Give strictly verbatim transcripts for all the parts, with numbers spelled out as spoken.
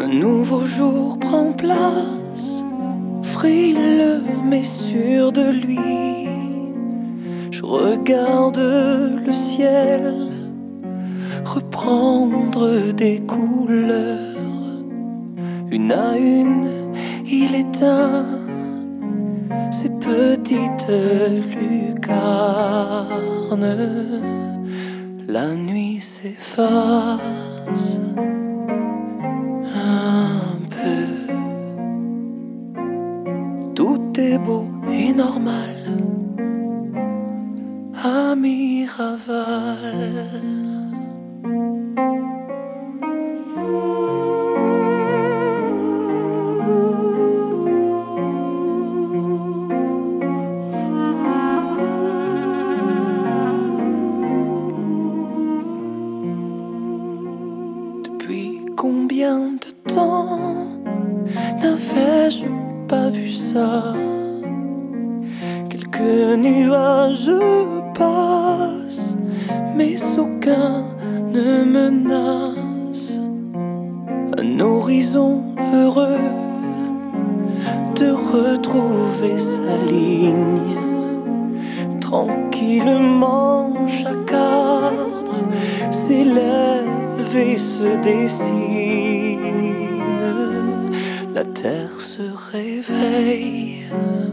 nouveau jour prend place, frileux mais sûr de lui. Je regarde le ciel reprendre des couleurs. Une à une, il éteint ses petites lucarnes. La nuit s'efface un peu. Tout est beau et normal à Miraval. Depuis combien de temps n'avais-je pas vu ça? Quelques nuages passent, mais aucun ne menace. Un horizon heureux de retrouver sa ligne. Tranquillement, chaque arbre s'élève et se dessine. La terre se réveille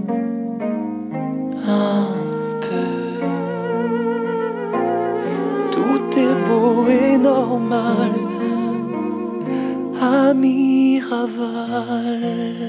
un peu. Tout est beau et normal à Miraval.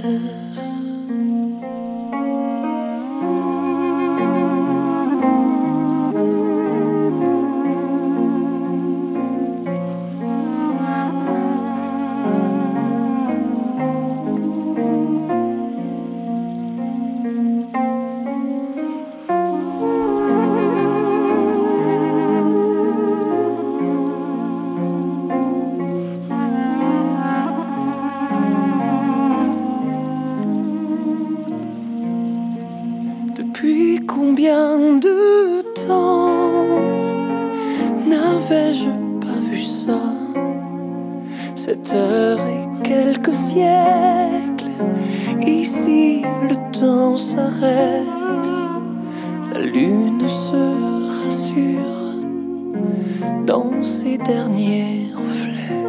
Depuis combien de temps n'avais-je pas vu ça? Sept heures et quelques siècles, ici le temps s'arrête. La lune se rassure dans ses derniers reflets.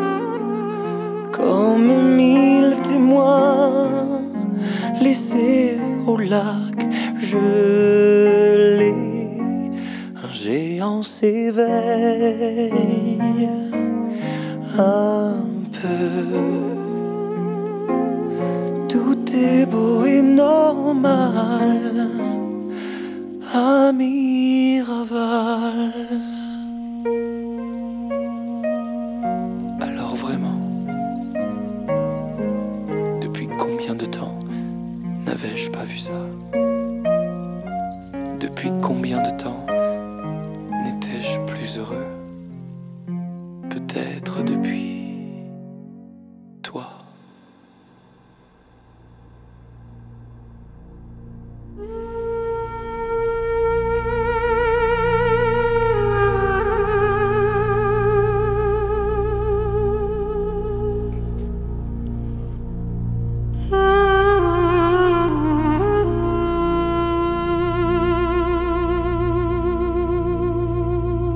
Comme mille témoins laissés au lac gelé, un géant s'éveille un peu. Tout est beau et normal à Miraval. Alors vraiment, depuis combien de temps n'avais-je pas vu ça? Depuis combien de temps n'étais-je plus heureux? Peut-être depuis toi.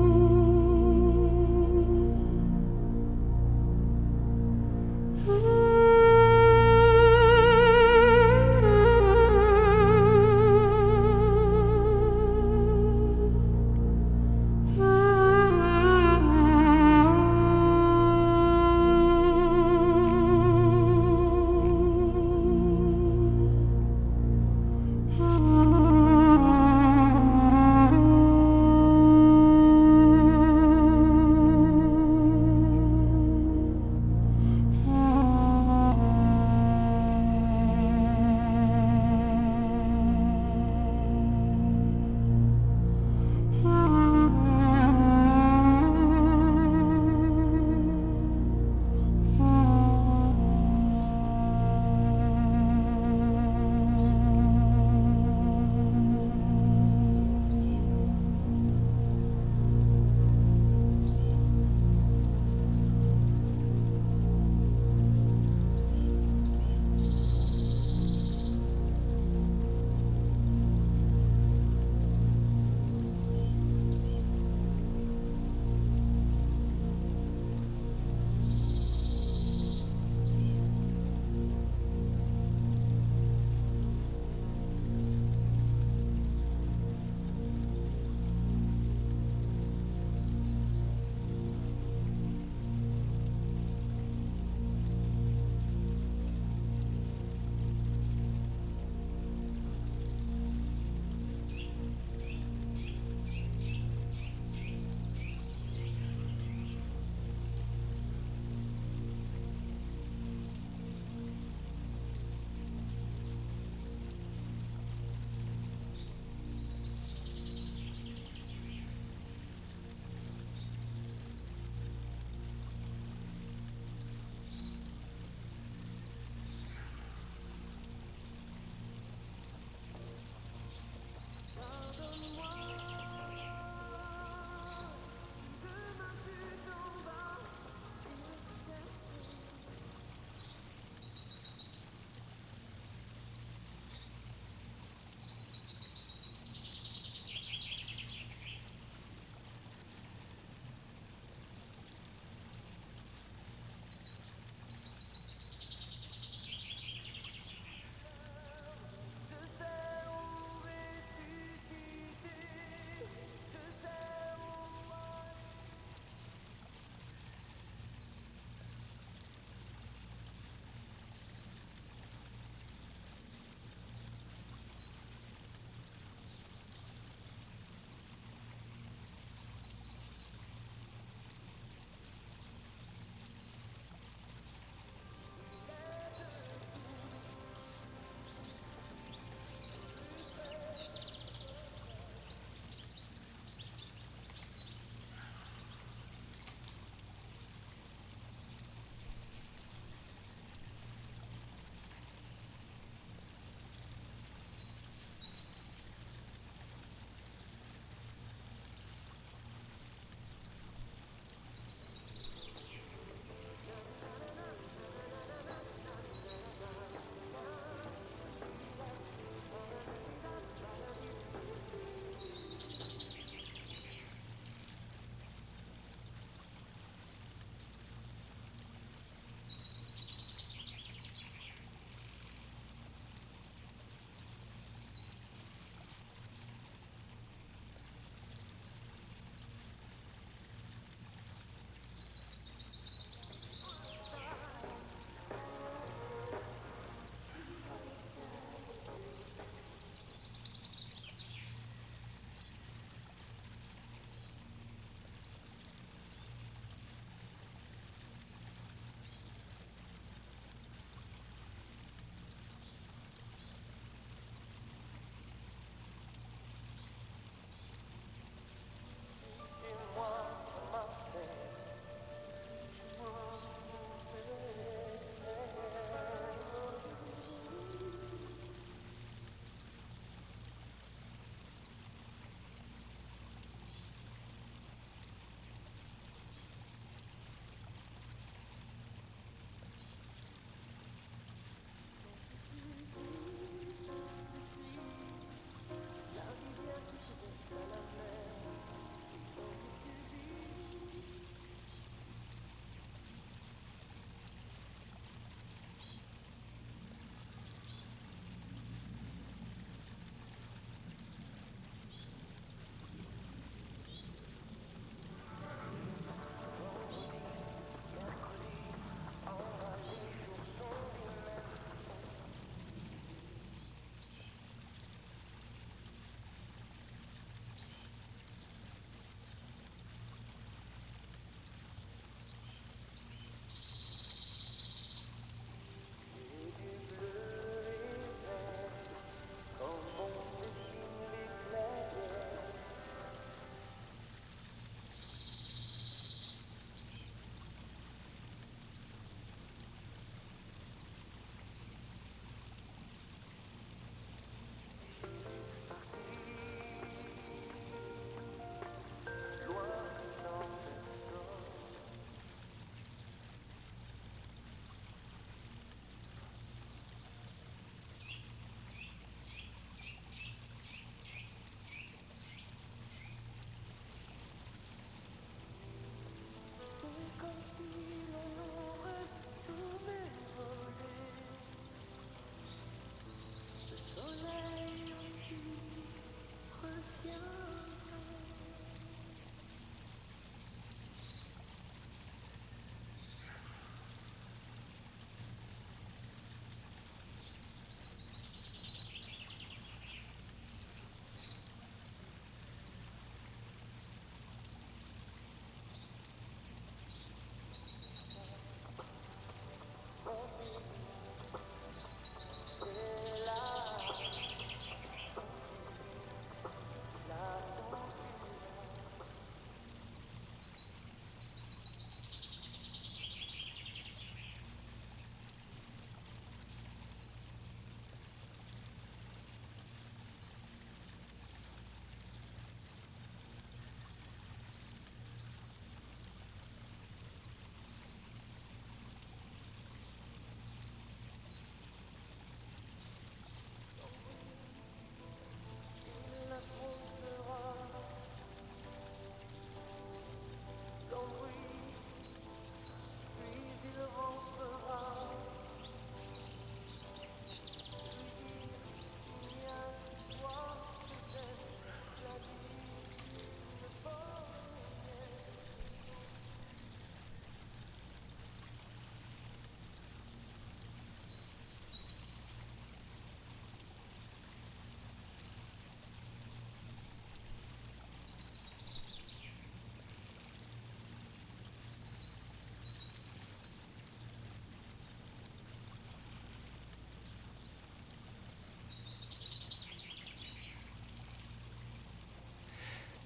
Mm-hmm.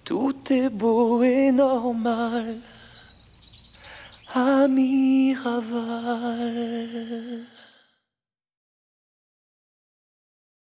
Tout est beau et normal à Miraval.